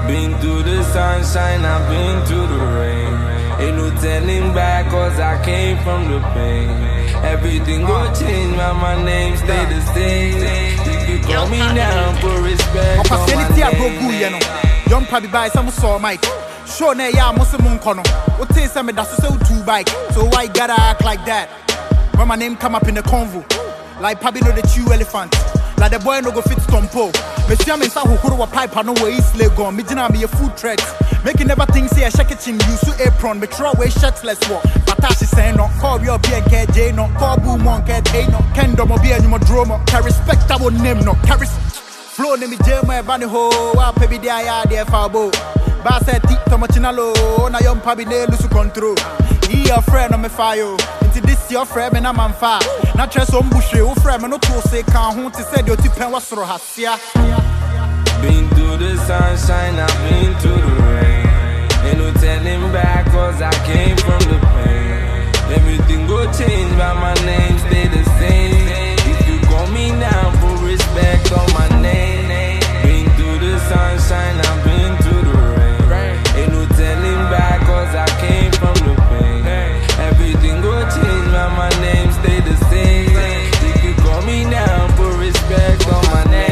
Been through the sunshine, I've been through the rain. Ain't no telling back, cause I came from the pain. Everything gon' change, but my name stay the same. You can call me now, put respect on my name. Young Pabi by some saw Mike. Sure, ne ya Muslim Kono. What taste some that's so two bike. So why gotta act like that? When my name come up in the convo, like Pabi know the chew elephant. Like the boy no go fit stompo. Me see me sa who pipe no way is leg on. Me jina me a food threat. Making never think say a shake it in use to apron. Me throw away shirtless walk. Patashi say no. Call your BNKJ no. Call boom on KJ no. Kendo mo be a new drama. Can respectable name no. Carry flow ne me jam my bani ho. Wa pebi dia ya dia fabo. Ba say tik to machinalo. Na yom pabi ne lose control. He your friend on me fire. Into this your friend and I'm on fire. Not just some bush you friend no to say can't hunt to say your tip and was so hasia. Been through the sunshine, I've been through the rain. Ain't no telling back, cause I came from the pain. Everything go change, but my name stay the same. If you call me now, put respect on my name. Been through the sunshine, I've been through the rain. Ain't no telling back, cause I came from the pain. Everything go change, but my name stay the same. If you call me now, put respect on my name.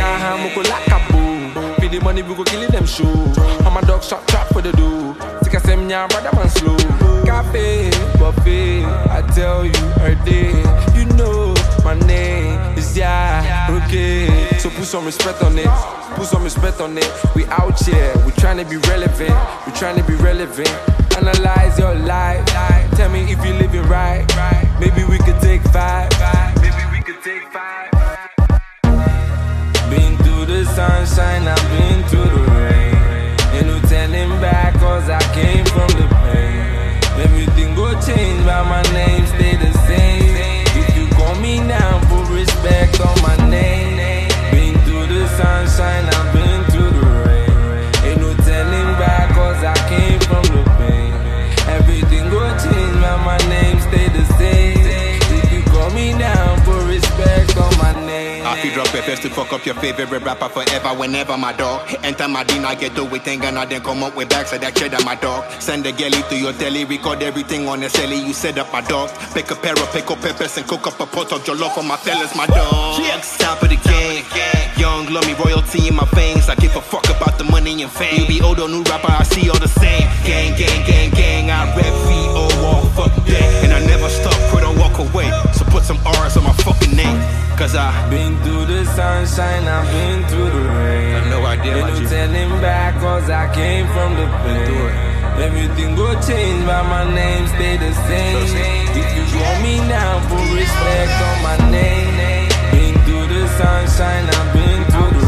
The money we go killing them shoe. I'm a dog shot trap for the do. Take a same nya brother man slow. Cafe, buffet, I tell you her day. You know my name is okay. So put some respect on it. Put some respect on it. We out here, we trying to be relevant. We trying to be relevant. Analyze your life. Tell me if you living right. Maybe we could take 5. Maybe we could take 5. Been through the sunshine, I've been through the rain. Ain't no telling back, cause I came from the pain. Everything go change, but my name stay the same. If you call me now, put respect on my name. Been through the sunshine, I've been through the rain. Ain't no telling back, cause I came from the pain. Everything go change, but my name stay the same. If you call me now, put respect on my name. I feel drop first to fuck up your favorite rapper forever, whenever my dog. Enter my dinner, get to with thing, and I then come up with bags of that cheddar, my dog. Send the galley to your telly, record everything on the celly. You set up my dog. Pick a pair of pickled peppers and cook up a pot of jollof for my fellas, my dog. Top of the game. Young, love me, royalty in my veins. I give a fuck about the money and fame. You be old or new rapper, I see all the same. Gang, gang, gang, gang. I rap V-O-R, fuck that. And I never stop, quit or walk away. So put some R's on my fucking name. Cause I've been through the sunshine, I've been through the rain. I have no idea. Ain't no telling back, cause I came from the pain. Everything go change, but my name stay the same. If you call me now, put respect on my name. Been through the sunshine, I've been through the rain.